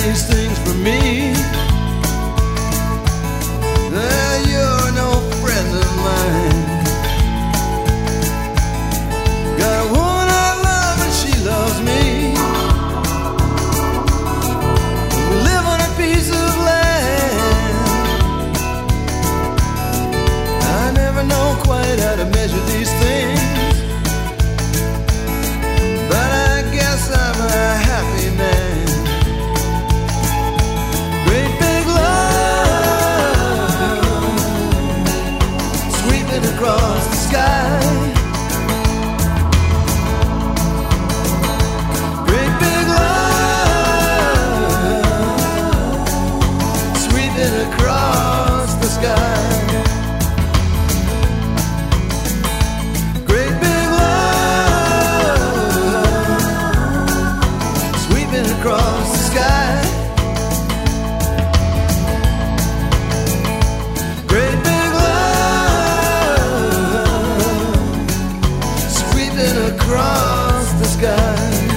these things for me. You're no friend of mine. Got a woman I love and she loves me. We live on a piece of land. I never know quite how to measure these things, but I guess I'm a happy man. Great big love sweeping across the sky. Great big love sweeping across the sky. Great big love sweeping across the sky. Great big love sweeping across the sky.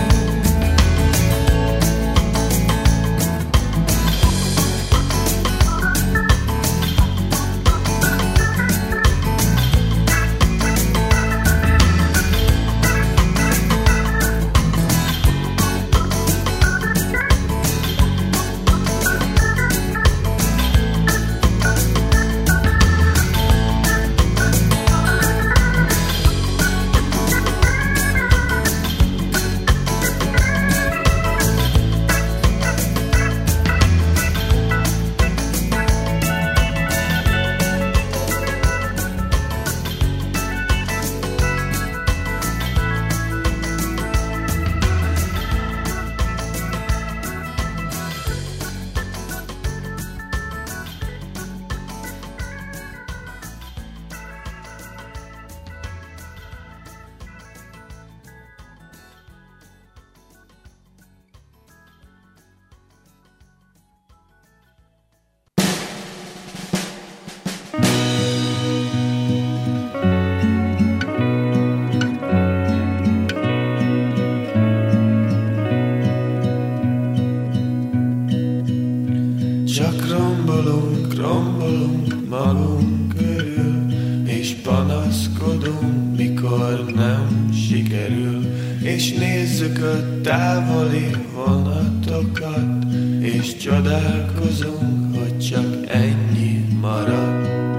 Csak rombolunk, rombolunk magunk körül, és panaszkodunk, mikor nem sikerül. És nézzük a távoli vonatokat, és csodálkozunk, hogy csak ennyi marad.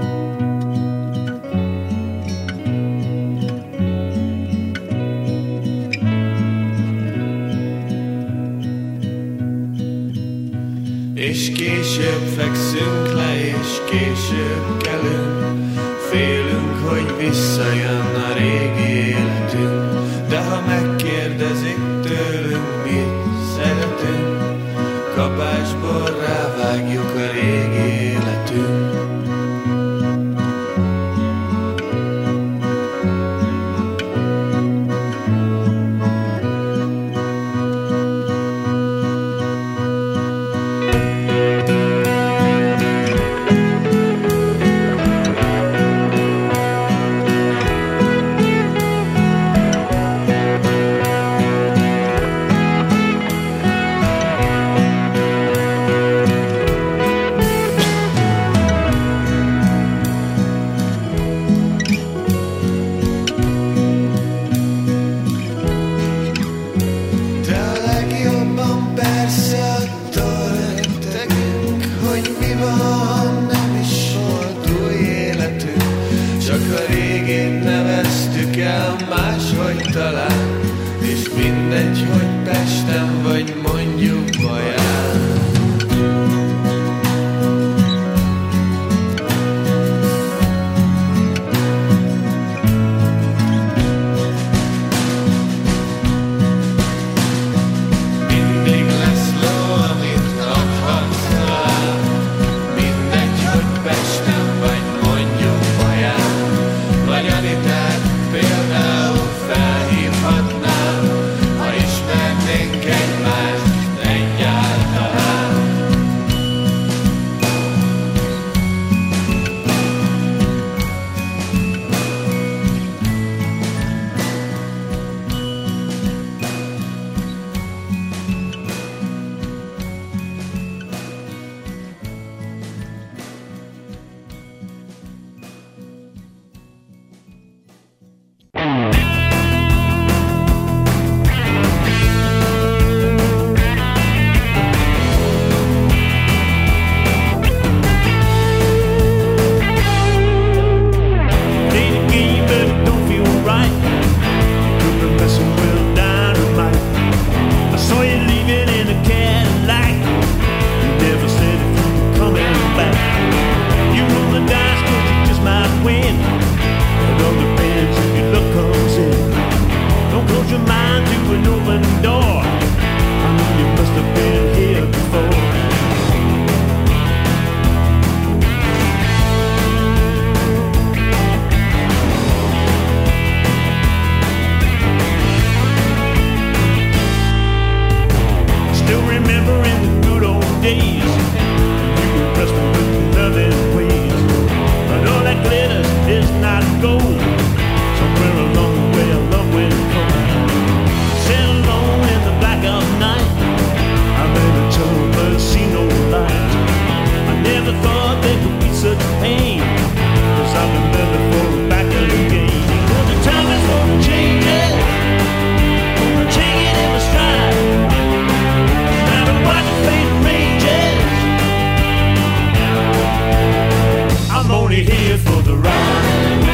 És később fekszünk le, és később kelünk, félünk, hogy visszajön a régi életünk. De ha megkérdezik tőlünk, mit szeretünk, kapásból rávágjuk a régi életünk. pain, 'cause I've been there before, back again. Well, the time is for the changes, gonna take it in my stride. No matter what the fate ranges, I'm only here for the ride.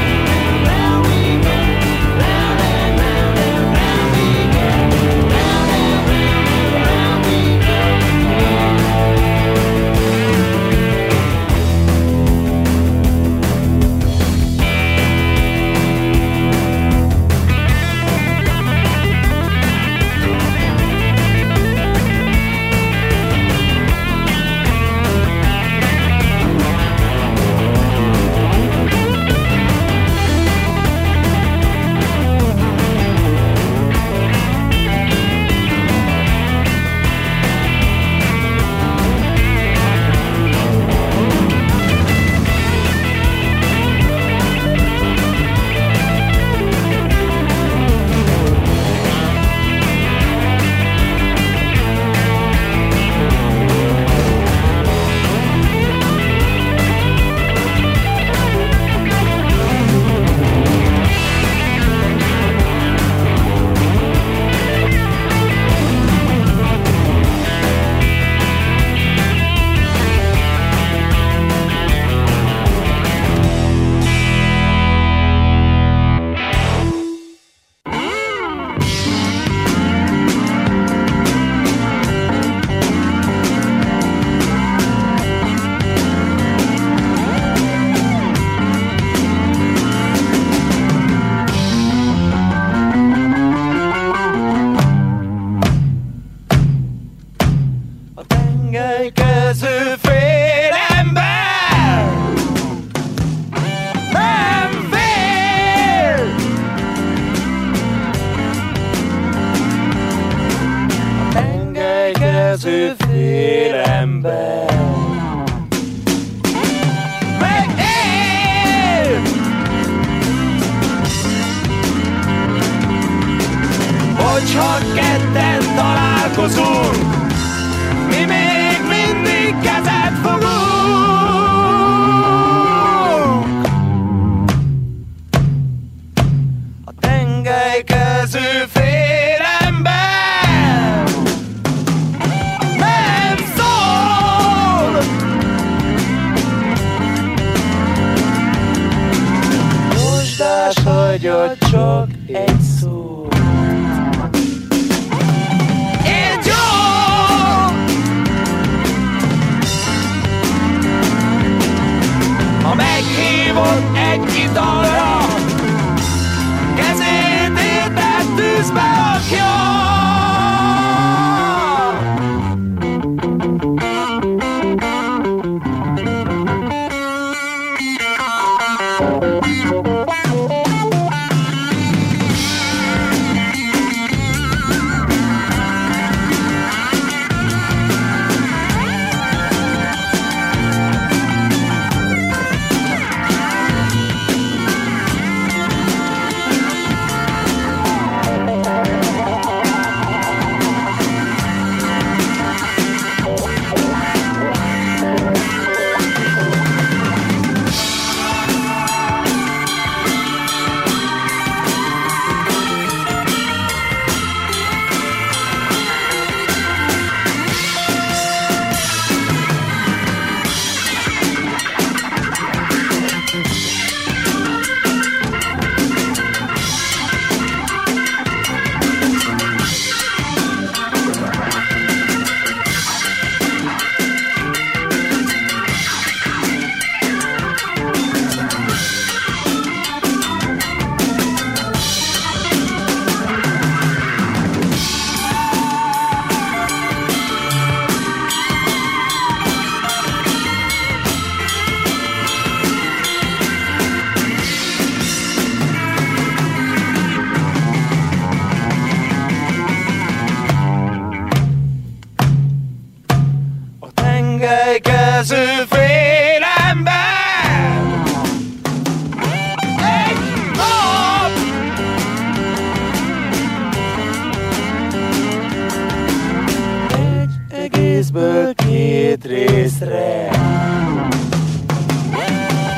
Hogyha ketten találkozunk, mi még mindig kezet fogunk. A tengelykező félember nem szól. Mosdás hagyott csak egy szó. Ha meghívott egy italra, kezét érted tűzbe rakja. tengelykező félember. Egy nap egy egészből két részre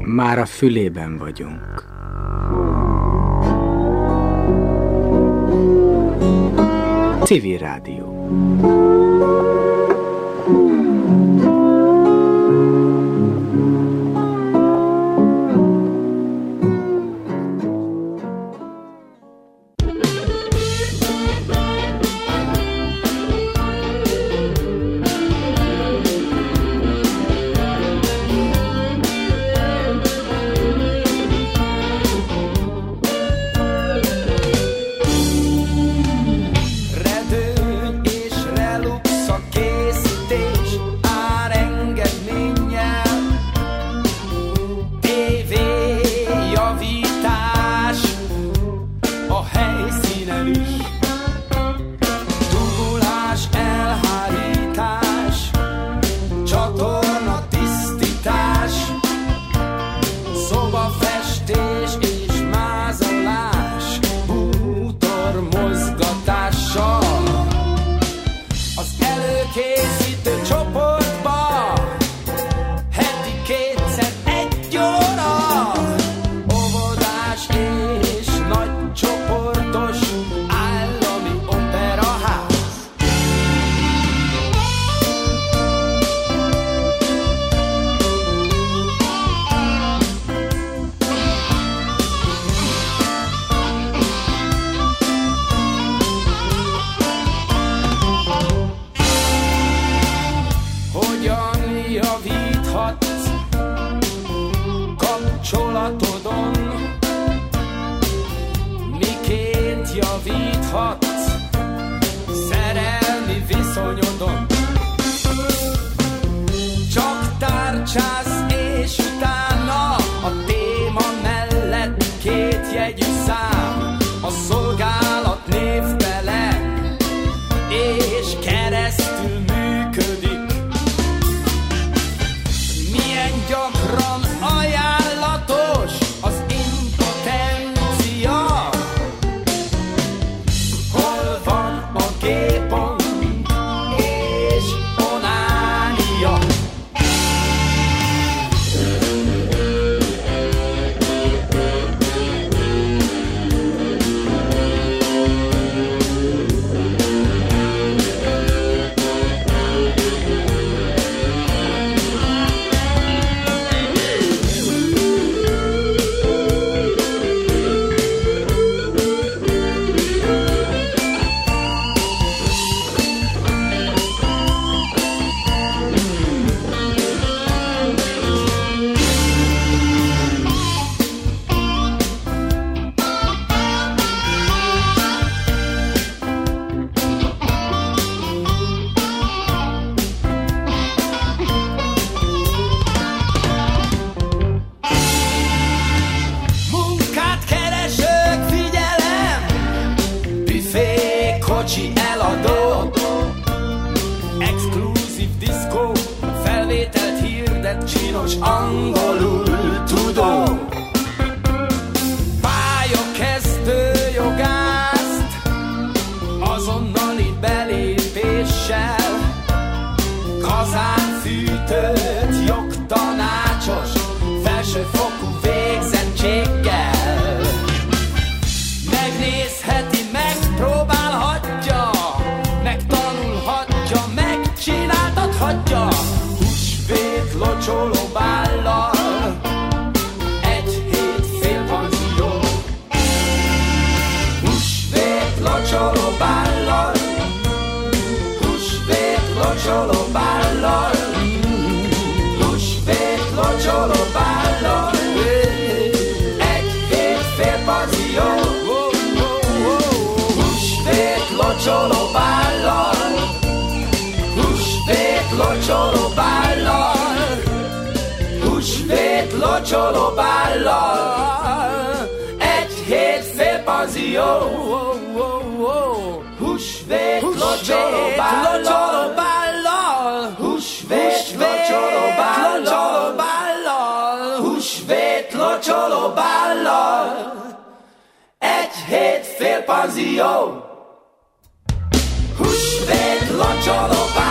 Már a fülében vagyunk. Civil Rádió.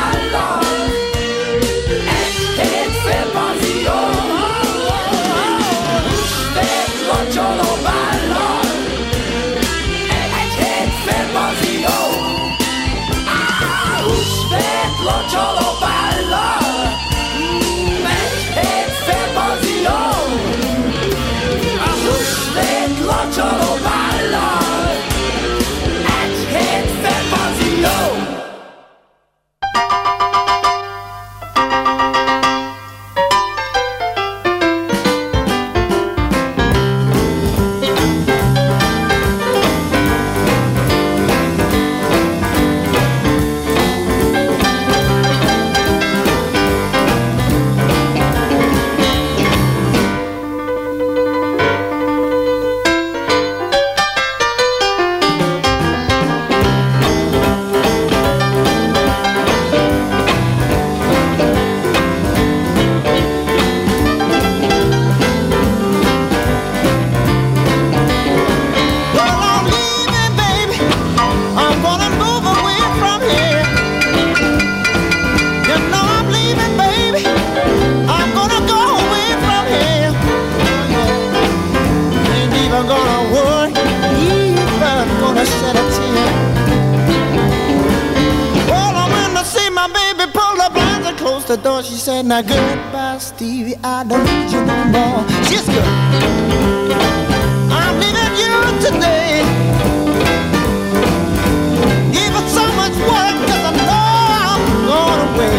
Egy hét fél panzió. even shed a tear. Well, I went to see my baby, pulled the blinds and closed the door. She said, now goodbye, Stevie, I don't need you no more. She's good. I'm leaving you today. Give it so much work, 'cause I know I'm going away.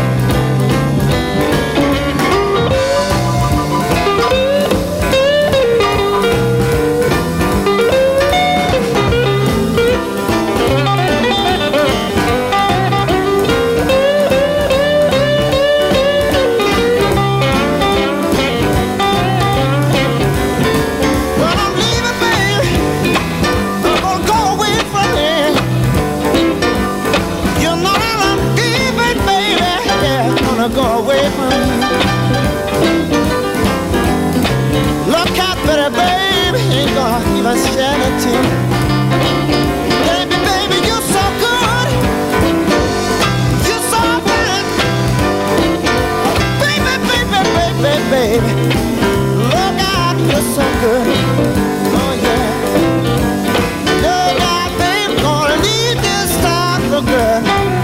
Go away from me. Look out for the baby, ain't gonna even shed a tear. Baby, baby, you're so good. You're so fine. Baby, baby, baby, baby. Look out, you're so good. Oh yeah. Look out, baby, gonna leave this time for good.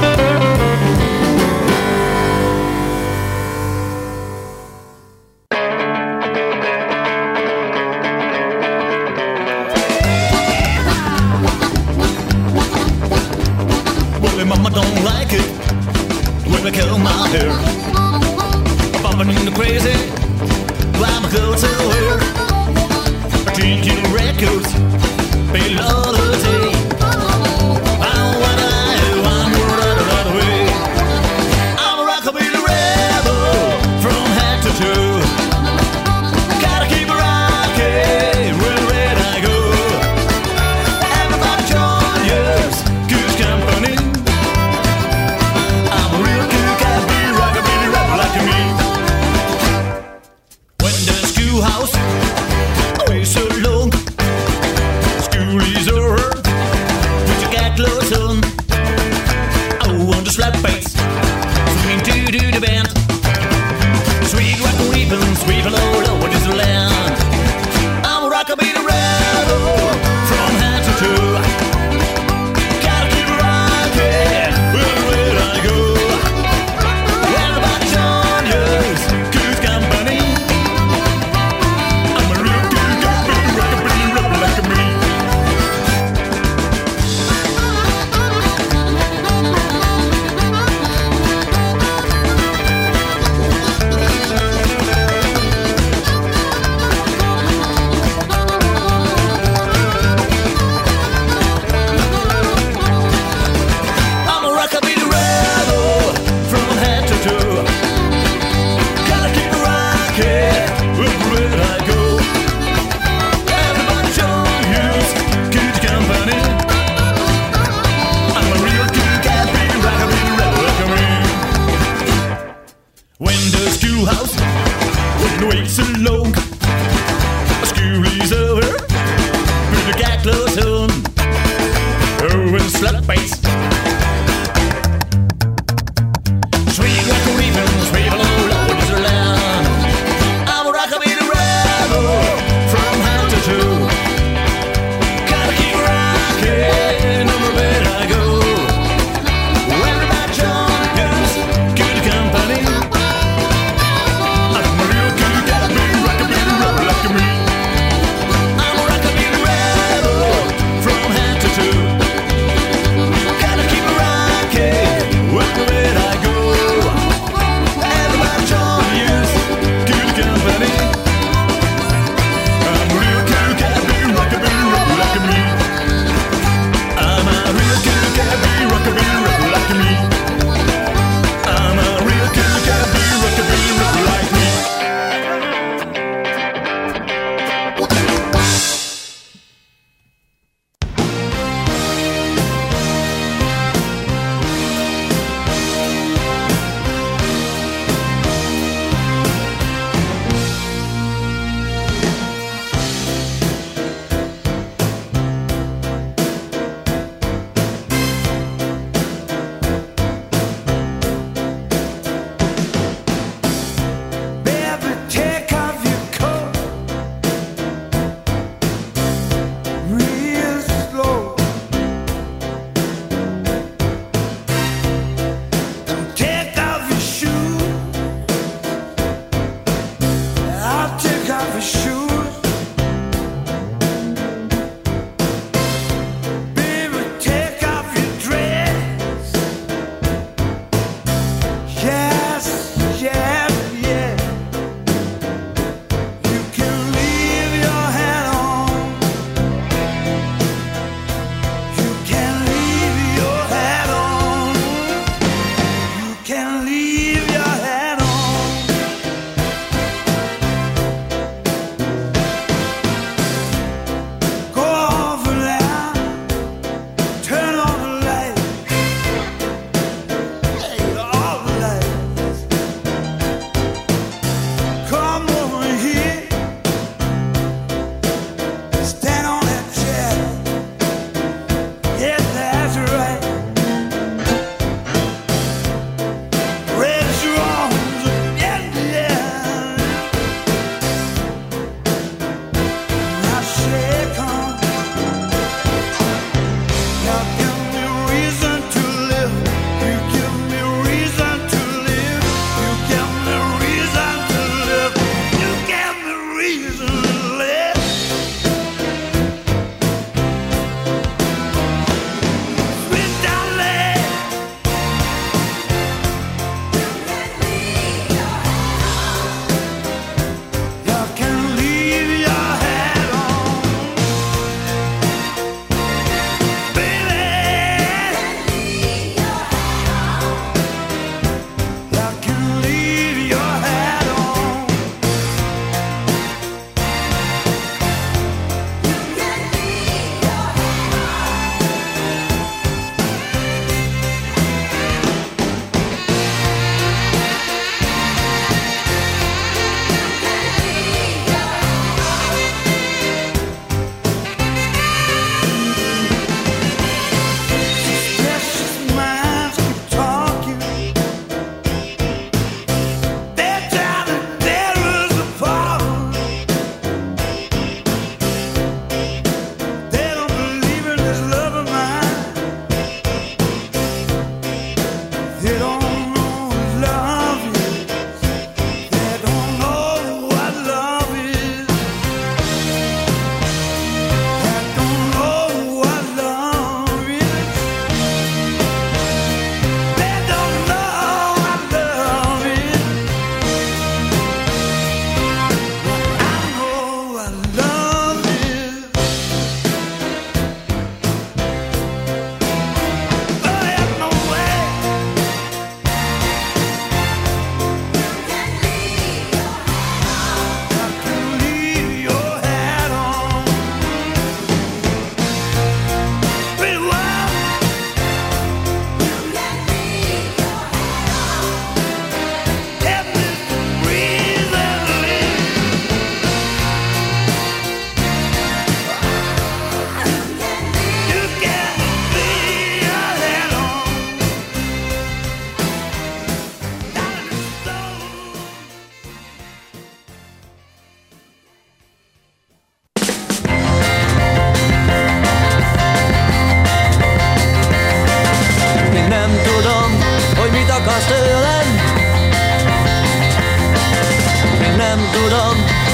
Mama don't like it when I curl my hair. Bumping in the crazy, I'm a girl to her. Drinking records, melody. I'm what I want, right away. I'm a rockabilly rebel from head to toe. Gotta keep it rocking, wherever I go. Everybody join yours, good company. House, away so long. School is over. Put your cat clothes on. Oh, on the slap bass, swinging to the band. Sweet rock and weeping, sweep low, low, what is the land? I'm a rockabilly rebel from head to toe. Gotta keep it rocking wherever I go. Everybody join yours, good company.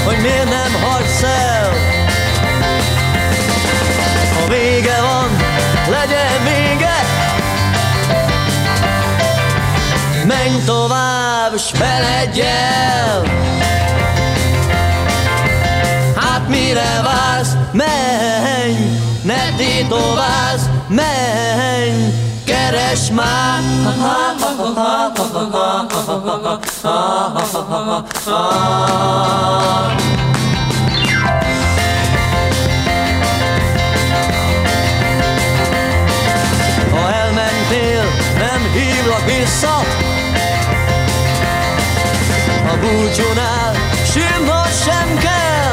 hogy miért nem hagysz el. Ha vége van, legyen vége. Menj tovább, s feledj el. Hát mire vársz, menj, ne tétovázz, menj, keresd már. Ha elmentél, nem hívlak vissza. A búcsúnál sírnod sem kell.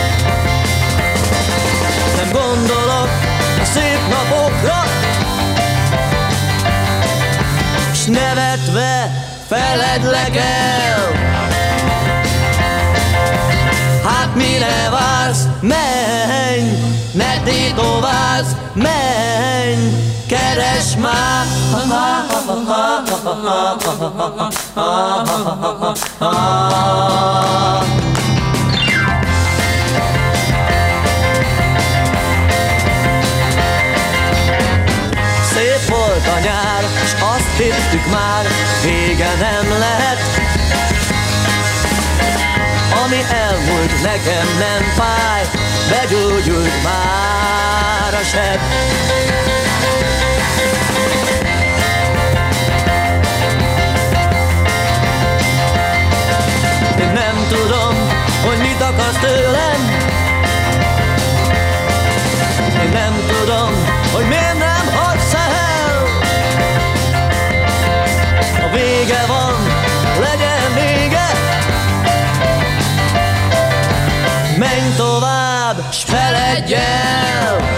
Nem gondolok a szép napokra, s nevetve feledlek el. Hát mire vársz, menj, ne tétovázz, menj, keresd már. Szép volt a nyár, s azt hittük már, vége nem lehet. Ami elmúlt, nekem nem fáj, begyógyult már a seb. Én nem tudom, hogy mit akarsz tőlem. Én nem tudom, hogy miért nem hagysz el. A vége van, legyen vége. Menj tovább, s feledj el.